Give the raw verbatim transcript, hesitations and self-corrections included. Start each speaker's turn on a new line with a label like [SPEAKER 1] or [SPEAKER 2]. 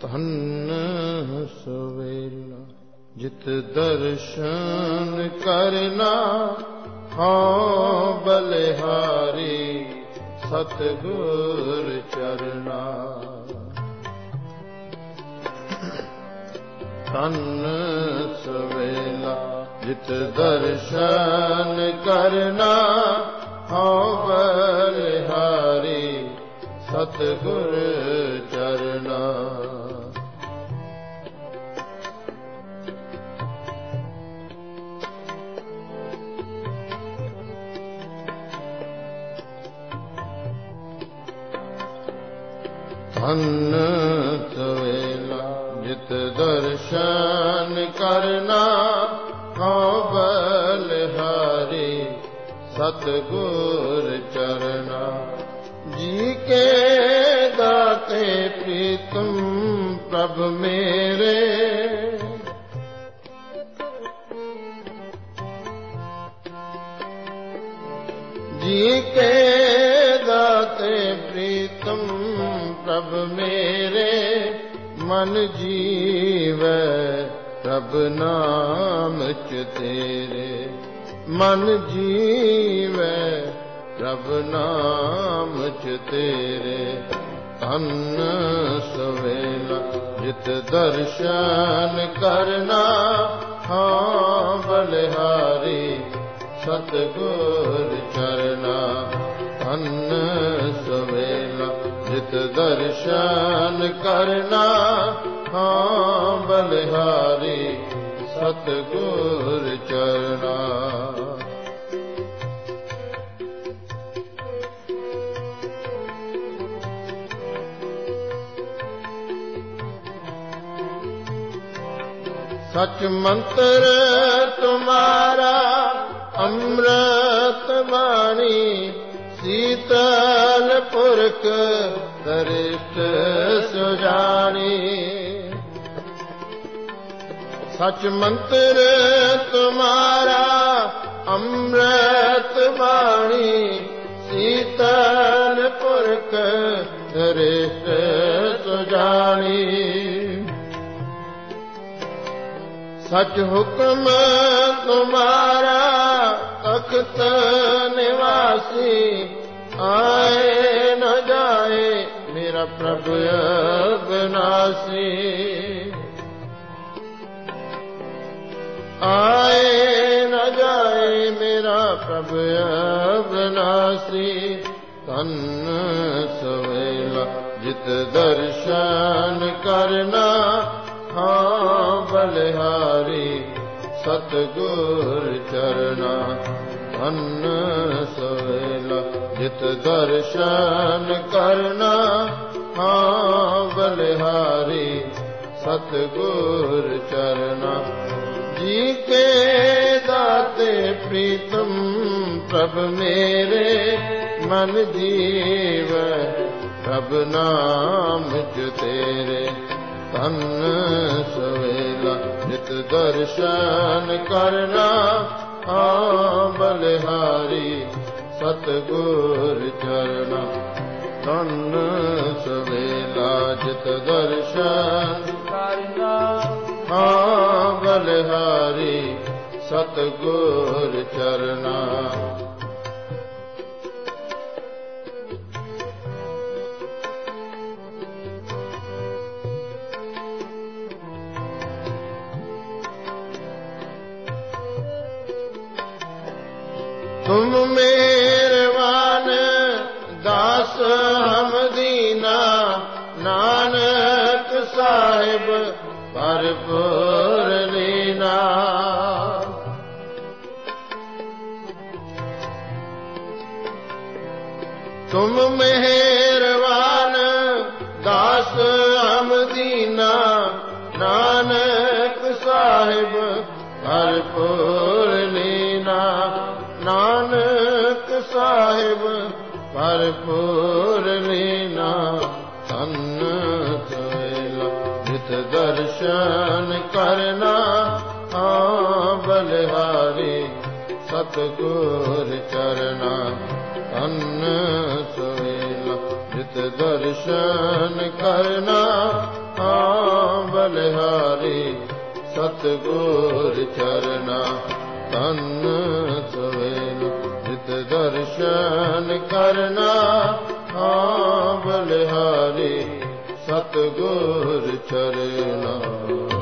[SPEAKER 1] ਧੰਨ ਸਵੇਲਾ ਜਿਤ ਦਰਸ਼ਨ ਕਰਨਾ, ਹਉ ਬਲਿਹਾਰੀ ਸਤਿਗੁਰ ਚਰਨਾ। ਧੰਨ ਸਵੇਲਾ ਜਿਤ ਦਰਸ਼ਨ ਕਰਨਾ, ਹਉ ਬਲਿਹਾਰੀ ਸਤਿਗੁਰ ਚਰਨਾ। ਧੰਨ ਸਵੇਲਾ ਜਿਤ ਦਰਸ਼ਨ ਕਰਨਾ, ਹਉ ਬਲਿਹਾਰੀ ਸਤਿਗੁਰ ਚਰਨਾ। ਜੀ ਕੇ ਦਾਤੇ ਪ੍ਰੀਤਮ ਪ੍ਰਭ ਮੇਰੇ, ਜੀ ਕੇ ਦਾਤੇ ਪ੍ਰੀਤਮ ਪ੍ਰਭ ਮੇਰੇ। ਮਨ ਜੀਵੈ ਪ੍ਰਭ ਨਾਮ ਚ ਤੇਰੇ, ਮਨ ਜੀਵੈ ਪ੍ਰਭ ਨਾਮ ਚ ਤੇਰੇ। ਧੰਨ ਸਵੇਲਾ ਜਿਤ ਦਰਸ਼ਨ ਕਰਨਾ, ਹਉ ਬਲਿਹਾਰੀ ਸਤਿਗੁਰ ਚਰਨਾ। ਧੰਨ ਸਵੇਲਾ ਜਿਤ ਦਰਸ਼ਨ ਕਰਨਾ, ਹਉ ਬਲਿਹਾਰੀ ਸਤਿਗੁਰ ਚਰਨਾ। ਸਚ ਮੰਤਰ ਤੁਮਾਰਾ ਅੰਮ੍ਰਿਤ ਬਾਣੀ, ਸੀਤਲ ਪੁਰਖ ਦਰਿਸ਼ਟ ਸੁਜਾਨੀ। ਸਚ ਮੰਤਰ ਤੁਮਾਰਾ ਅੰਮ੍ਰਿਤ ਬਾਣੀ, ਸੀਤਲ ਪੁਰਖ ਦਰਿਸ਼ਟ ਸੁਜਾਨੀ। ਸਚ ਹੁਕਮ ਤੁਮਾਰਾ ਤਖਤ ਨਿਵਾਸੀ, ਆਏ ਨ ਜਾਏ ਮੇਰਾ ਪ੍ਰਭ ਅਬਨਾਸੀ। ਆਏ ਨ ਜਾਏ ਮੇਰਾ ਪ੍ਰਭ ਅਬਨਾਸੀ। ਧੰਨ ਸਵੇਲਾ ਜਿਤ ਦਰਸ਼ਨ ਕਰਨਾ, ਹਉ ਬਲਿਹਾਰੀ ਸਤਿਗੁਰ ਚਰਨਾ। ਧੰਨ ਸਵੇਲਾ ਜਿਤ ਦਰਸ਼ਨ ਕਰਨਾ, ਹਉ ਬਲਿਹਾਰੀ ਸਤਿਗੁਰ ਚਰਨਾ। ਜੀ ਕੇ ਦਾਤੇ ਪ੍ਰੀਤਮ ਪ੍ਰਭ ਮੇਰੇ, ਮਨ ਜੀਵੈ ਪ੍ਰਭ ਨਾਮ ਚ ਤੇਰੇ। ਧੰਨ ਸਵੇਲਾ ਜਿਤ ਦਰਸ਼ਨ ਕਰਨਾ, ਹਉ ਬਲਿਹਾਰੀ ਸਤਿਗੁਰ ਚਰਨਾ। ਧੰਨ ਸਵੇਲਾ ਜਿਤ ਦਰਸ਼ਨ ਕਰਨਾ, ਹਉ ਬਲਿਹਾਰੀ ਸਤਿਗੁਰ ਚਰਨਾ। ਤੁਮ ਮਿਹਰਬਾਨ ਦਾਸ ਹਮ ਦੀਨਾ, ਨਾਨਕ ਸਾਹਿਬ ਭਰਪੂਰ ਲੀਨਾ। ਤੁਮ ਮਿਹਰਬਾਨ ਦਾਸ ਹਮ ਦੀਨਾ, ਨਾਨਕ ਸਾਹਿਬ ਭਰਪੂਰ ਲੀਨਾ। ਨਾਨਕ ਸਾਹਿਬ ਭਰਪੂਰ ਲੀਨਾ। ਧੰਨ ਸਵੇਲਾ ਜਿਤ ਦਰਸ਼ਨ ਕਰਨਾ, ਹਉ ਬਲਿਹਾਰੀ ਸਤਿਗੁਰ ਚਰਨਾ। ਧੰਨ ਸਵੇਲਾ ਜਿਤ ਦਰਸ਼ਨ ਕਰਨਾ, ਹਉ ਸਤਿਗੁਰ ਚਰਨਾ ਤਨ ਸਵੇਲ ਨਿਤ ਦਰਸ਼ਨ ਕਰਨਾ ਹਾਂ ਬਲਿਹਾਰੀ ਸਤਿਗੁਰ ਚਰਨਾ